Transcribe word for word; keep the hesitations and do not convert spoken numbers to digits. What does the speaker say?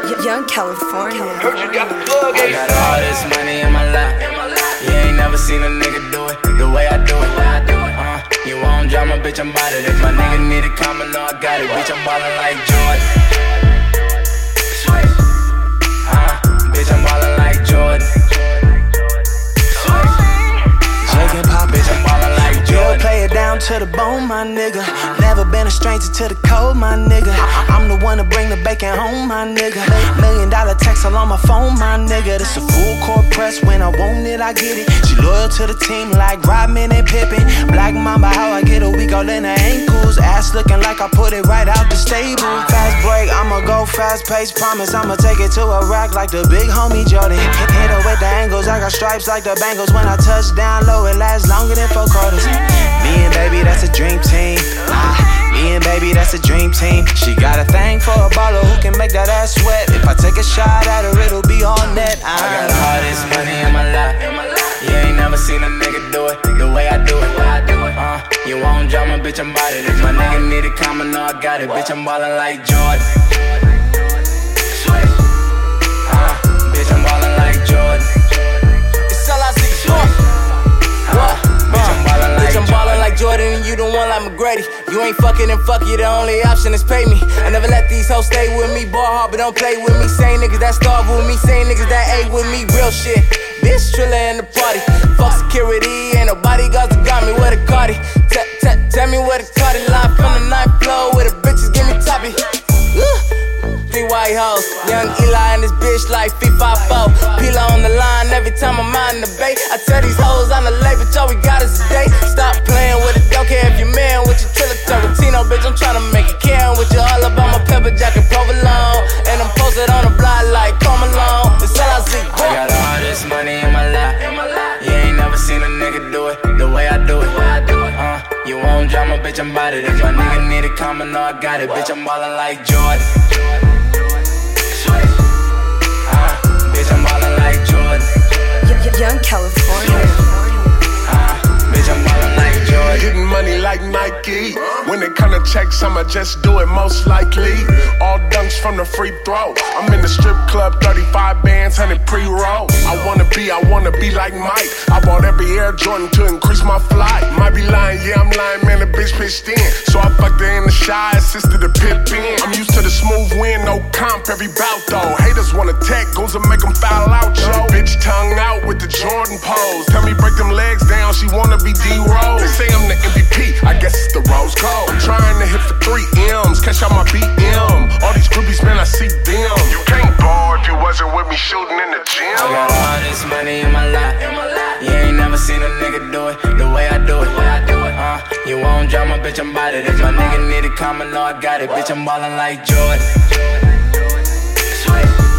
Young California. Heard you got the plug, I got all this money in my lap. You ain't never seen a nigga do it the way I do it. Uh, you won't drama, bitch, I'm bout it. If my nigga need a comment, no, I got it. Bitch, I'm ballin' like Jordan. Uh, bitch, I'm ballin' like Jordan. Shake and pop, bitch, I'm ballin' like Jordan. Play it down to the bone, my nigga. Never been a stranger to the code, my nigga. I'm the one to bring the bacon home, my nigga. Million dollar text all on my phone, my nigga. This a full court press, when I want it, I get it. She loyal to the team like Rodman and Pippen. Black Mamba, how I get a week all in her ankles. Ass looking like I put it right out the stable. Fast break, I'ma go fast pace. Promise I'ma take it to a rack like the big homie Jordan. Hit her with the angles, I got stripes like the Bengals. When I touch down low, it lasts longer than four quarters. Me and baby, that's a dream team. Ah, me and baby, that's a dream team. She got a thing for a baller who can make that ass sweat. If I take a shot at her, it'll be on net. I got all this money in my lap. You ain't never seen a nigga do it the way I do it. Uh, you won't drama, bitch, I'm bout it. If my nigga need a comment, no, I got it. Bitch, I'm ballin' like Jordan. Uh, bitch, I'm ballin' like Jordan. It's all I see. What? Bitch, I'm ballin' like Bitch, I'm ballin' like Jordan and you the one like McGrady. You ain't fucking and fuck you, the only option is pay me. I never let these hoes stay with me, ball hard but don't play with me. Same niggas that starve with me, same niggas that ate with me, real shit. Bitch, Trilla in the party, fuck security, ain't nobody got to got me with a Cardi. T- t- tell me where the Cardi line from the ninth floor, where the bitches give me toppy. Three white hoes, young Eli and this bitch like FIFA four. Pila on the line every time I'm out in the bay. I tell these hoes on the lay, bitch, all we got is a day. Stop playing with it, don't care if you're man with your Trilla Tarantino, bitch, I'm tryna make it Karen with you all up on my pepper jacket provolone. And I'm posted on the block like Karl Malone. That's all I see. I got all this money in my lap. You ain't never seen a nigga do it the way I do it. Uh, you won't drama, bitch, I'm bout it. If my nigga need a comment, no, I got it. Bitch, I'm ballin' like Jordan. Uh, bitch, I'm ballin' like Jordan. Young California. Uh, bitch, I'm ballin' like Jordan. Getting money like Nike. When it come to checks, I'ma just do it most likely. All dunks from the free throw. I'm in the strip club, thirty-five bands, one hundred pre-roll. I wanna be, I wanna be like Mike. I bought every Air Jordan to increase my flight. Might be lying, yeah, I'm lying, man, the bitch pitched in. So I fucked her in the shy, assisted the pip in. I'm used to the smooth win, no comp every bout though. Haters wanna tech, goes and make them foul out, yo. Bitch tongue out with the Jordan pose. Tell me break them legs down, she wanna be D-Rose. They say I'm the M V P, I guess it's the rose gold. I'm trying to hit for three M's, catch out my B M. All these groupies, man, I see them. You can't ball if you wasn't with me shooting in the gym. I got all this money in my lap. You ain't never seen a nigga do it the way I do it. Uh, you won't drama, bitch, I'm bout it. If my nigga need a comment, no, I got it. Bitch, I'm ballin' like Jordan.